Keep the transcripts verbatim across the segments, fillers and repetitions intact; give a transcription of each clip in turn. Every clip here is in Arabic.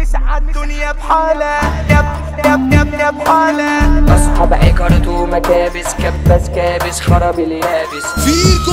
مسعى الدنيا بحالة يب يب يب يب بحالة. اصحاب عكرت ومكابس كبس كابس خرب اليابس فيكو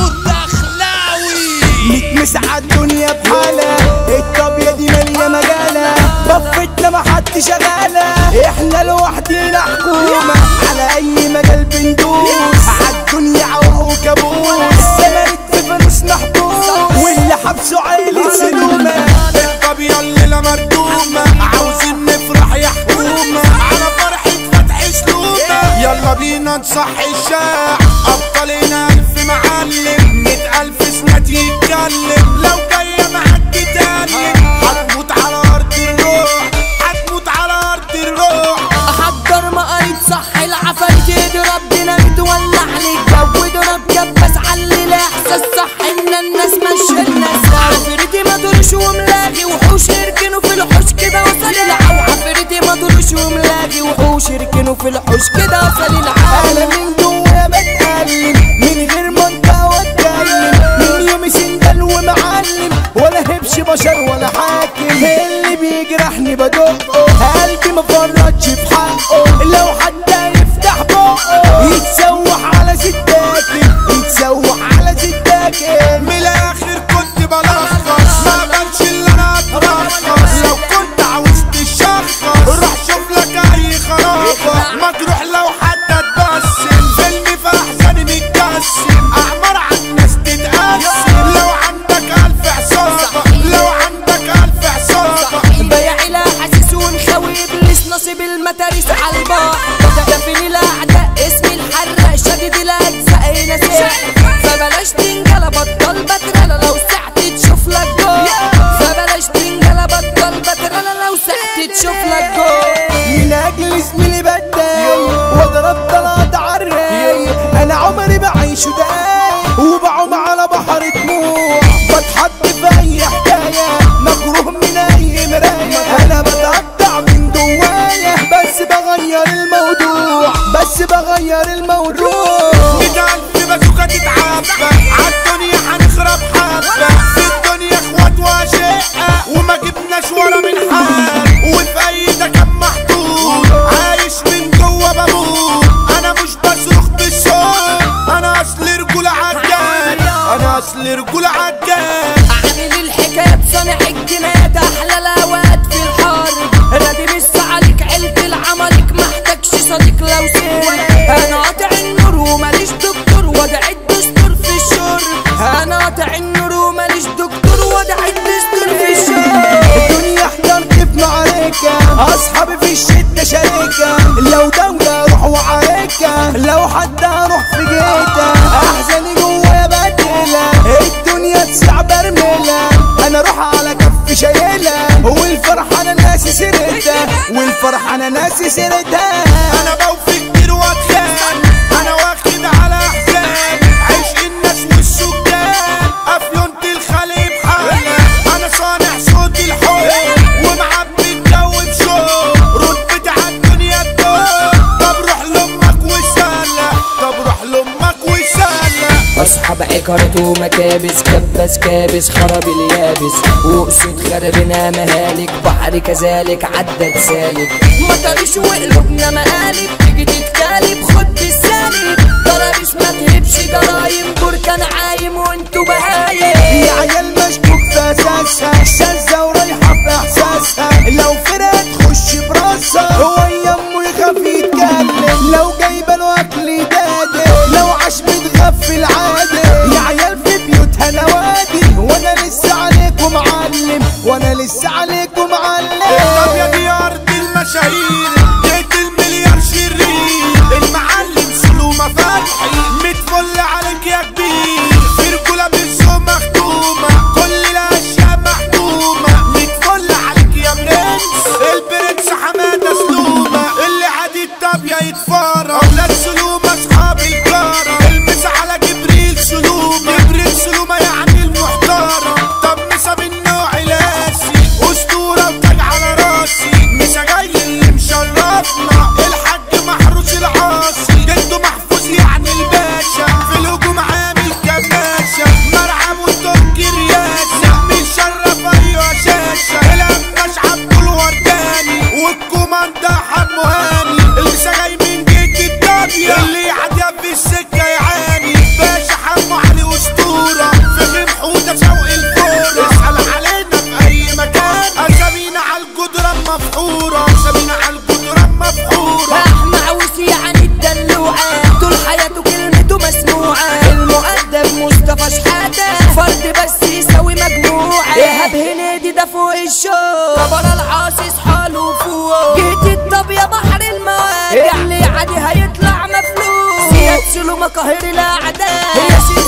الدخلاوي مسعى الدنيا بحالة. الطابية دي مالية مجالة بفتنا محد شغالة. احنا لوحدينا حكومة على اي مجال بندوس. عالدنيا عوق وكابوس زمانك في فلوسنا حبوس واللي حبسه عيلة سلومة. الطابية الليلة مردومة عاوزين نفرح يا حكومة على فرحة فتح سلومة. يلا بينا نصحي الشارع ابطالنا الف معلم مية الف سنة يتكلم. لو جاية معاك تتكلم هتموت على ارض الروح هتموت على ارض الروح. احضر مقايد صح العفاريت يضرب ديناميت ولع لي الجو ضرب كبس علي الاحساس صح ان الناس ماشيه الناس. عفريتي ما دورش وملاغي وحوش يركنوا في الحوش كده وصل العو. عفريتي ما دورش وملاغي وحوش يركنوا في الحوش كده وصل العو. انا من جوايا بتكلم من غير ما انت واتكلم. من يومي سندل ومعلم ولا هبش بشر ولا حاكم. اللي بيجرحني بدقه قلبي ما فرطش في حقه. لو حد يفتح بقه يتسوح على ستاكل يتسوح على ستاكل. من الاخر كنت بلخص ما بانش اللي انا اترخص. لو كنت عاوز تشخص روح شوف لك اي خرافه. ما تروح لو حتى تبسم فيلم في احزاني متقسم. اعمار على الناس تتقسم. لو عندك الف عصابه لو عندك الف عصابه. بياع لا حاسس ونخوي ابليس نصيب المتاريس على البحر. دفن الاعداء اسم الحراق شديد الاجزاء نسيت. فبلاش تنجلى بطل بترلى لو سعت تشوف لك جول. فبلاش تنجلى بطل بترلى لو سعت تشوف لك جول. من اجل زميلي بداي واضرب طلعت عالراي. انا عمري بعيشه داي وبعوم على بحر دموع. بتحط في اي حكايه مكروه من اي مرايه. انا بتقطع من جوايا بس بغير الموضوع بس بغير الموضوع. مية الف بازوكا تتعبى عالدنيا هنخرب حبة. في الدنيا اخوات واشقة وما جبناش ورا من حال. وفي ايدك كان محطوط عايش من جوا بموت. انا مش بصرخ بالصوت انا اصل رجولة عجال. انا اصل رجولة عجال. عامل الحكاية بصانع الجنات احلى الاوقات في الحرب. رادم عليك عيلة العملك محتاجش صديق لو سير. انا قاطع النور وماليش دكتور وضع الدستور في الشرب. انا قاطع النور وماليش دكتور وضع الدستور في الشرب. الدنيا احترت في معركة اصحابي في الشدة شركة. لو دولة اروح وعركة لو حد اروح في جيتة. احزاني جوايا بدلة الدنيا تسع برملة. انا اروح على كف شايلة والفرحة انا ناسي سيرتها والفرحة انا ناسي سيرتها. انا بوفي كتير واتخان انا واخد على احزان. عيش الناس والسكان افيونت الخليب حالة. انا صانع صوت الحب ومعبي الجو بشوق. رتبتي عالدنيا الدور. طب روح لامك وسالة طب روح لامك وسالة. اصحاب عكرت ومكابس كبس كابس خرب اليابس. واسود خربنا مهالك بحر كذلك عدت سالك. مطرش وقلوبنا مقالب تيجي تتكالب خد بالسالب. ضربش ما تهبش جرايم بركان عايم وانتو بهايم. يا عيال مشكوك في اساسها شاذة ورايحة في احساسها. لو فرقة تخش براسها هو يمه يخاف يتكلم. لو جايبه له اكل يدادي لو عاش بتغفل عادي. يا عيال في بيوتها نوادي وانا لسه عليكم معلم وانا لسه عليكم معلم. الطابية دي ارض المشاهير جيت المليار شرير. المعلم سلومة فتحي متفل عليك يا كبير. في رجولة بالسوق مختومة كل الاشياء محكومة. متفل عليك يا برنس البرنس حمادة سلومة. اللي عادي الطابية يتفارق اولاد سلومة اصحاب الجارة. المس على جبريل سلومة جبريل سلومة يعني المحترم. طب مسا من نوع لاسي اسطورة وتاج على راسي. مسا جاي اللي مشرفنا الحاج محروس العاصي. جده محفوظ يعني الباقي جبر العاصي حاله فوق جيت الطب يا بحر المواجع اللي عادي هيطلع مفلوس سياد سلو مقاهر الاعداء